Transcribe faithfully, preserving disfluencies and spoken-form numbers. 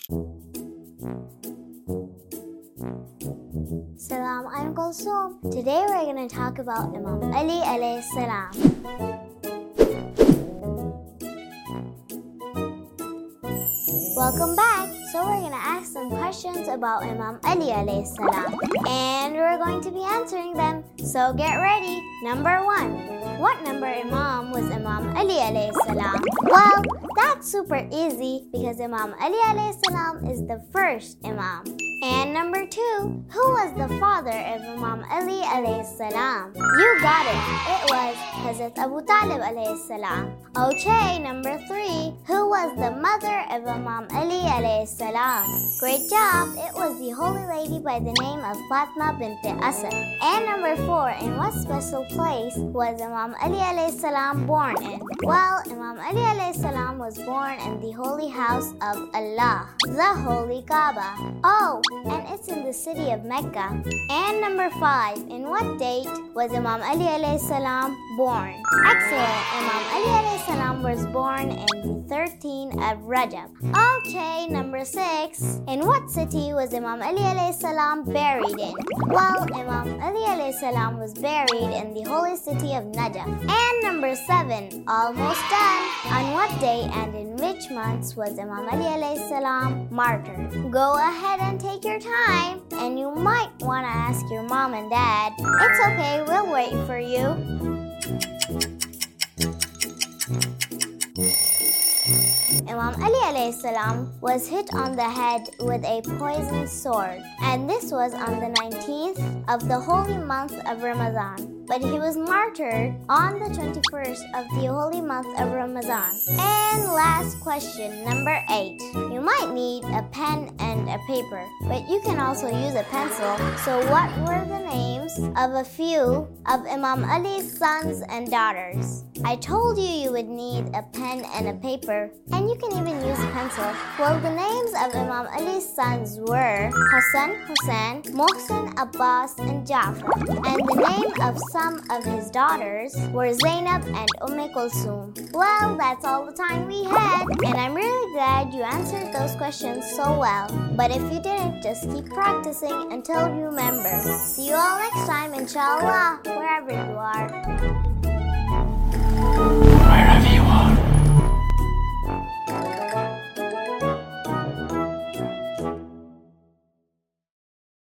Salam, I'm Kulsoom. Today we're going to talk about Imam Ali alayhi salam. Welcome back. So we're going to ask some questions about Imam Ali alayhi salam, and we're going to be answering them. So get ready. Number one. What number Imam was Imam Ali alayhi salam? Well, that's super easy because Imam Ali alayhi salam is the first Imam. And number two, who was the father of Imam Ali alayhi salam? You got it. It was Hazrat Abu Talib alayhi salam. Okay, number three, who was the mother of Imam Ali alayhi salam? Great job. It was the holy lady by the name of Fatma bint Asad. And number four, in what special place was Imam Ali alayhi salam born in? Well, Imam Ali alayhi salam was born in the holy house of Allah, the holy Kaaba. Oh, and it's in the city of Mecca. And number five, in what date was Imam Ali alayhi salam born? Excellent. Imam Ali alayhi salam was born in the thirteenth of Rajab. Okay, number six, in what city was Imam Ali alayhi salam buried in? Well, Imam Ali alayhi salam was buried in the holy city of Najaf. And number seven, almost done. On what day and in which months was Imam Ali alayhi salam martyred? Go ahead and take your time, and you might want to ask your mom and dad. It's okay, we'll wait for you. Imam Ali alayhi salam was hit on the head with a poisoned sword, and this was on the nineteenth of the holy month of Ramadan. But he was martyred on the twenty-first of the holy month of Ramadan. And last question, number eight. You might need a pen and a paper, but you can also use a pencil. So what were the names of a few of Imam Ali's sons and daughters? I told you you would need a pen and a paper, and you can even use a pencil. Well, the names of Imam Ali's sons were Hassan, Hussein, Mohsen, Abbas, and Jafar. And the name of some of his daughters were Zainab and Umm Kulsoom. Well, that's all the time we had, and I'm really glad you answered those questions so well. But if you didn't, just keep practicing until you remember. See you all next time, inshallah, wherever you are.